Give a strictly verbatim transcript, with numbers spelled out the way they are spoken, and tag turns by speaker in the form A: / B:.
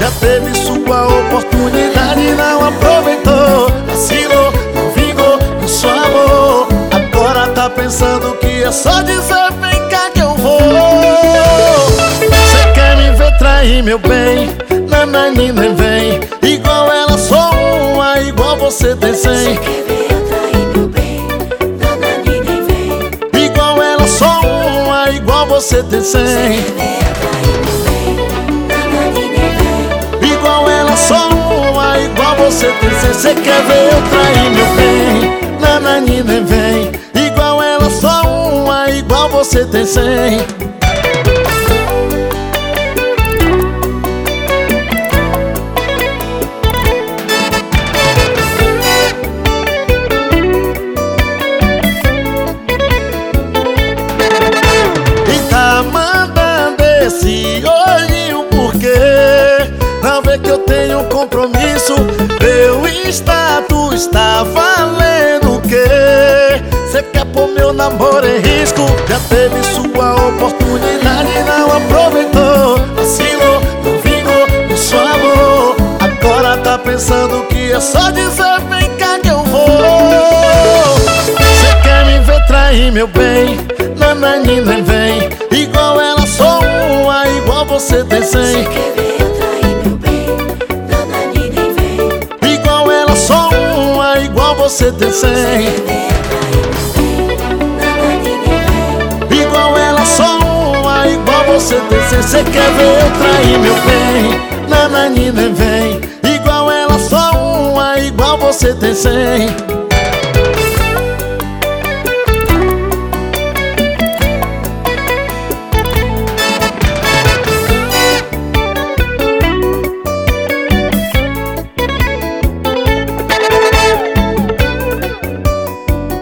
A: Já teve sua oportunidade e não aproveitou. Vacilou, não vingou no seu amor. Agora tá pensando que é só dizer vem cá que eu vou. Cê quer me ver trair, meu bem? Nanani nem vem. Igual ela só uma, igual você tem cem.
B: Cê quer ver eu trair, meu bem? Nanani nem vem.
A: Igual ela só uma, igual você tem cem.
B: Cê quer ver eu trair, meu bem? Nanani nem vem.
A: Igual ela só uma, igual você tem cem. Cê quer ver eu trair, meu bem? Nanani nem vem. Igual ela só uma, igual você tem cem. Esse olhinho porque não vê que eu tenho um compromisso. Meu status tá valendo o quê? Cê quer pôr meu namoro em risco? Já teve sua oportunidade e não aproveitou. Vacilou, não vingou no seu amor. Agora tá pensando que é só dizer vem cá que eu vou. Cê quer me ver trair, meu bem? Nanani nem vem. Igual ela só uma, igual você tem cem.
B: Cê quer ver eu trair, meu bem? Nanani nem vem.
A: Igual ela só uma, igual você tem cem.
B: Cê quer ver eu trair, meu bem? Nanani nem vem.
A: Igual ela só uma, igual você tem cem. Cê quer ver eu trair, meu bem? Nanani nem vem. Igual ela só uma, igual você tem cem.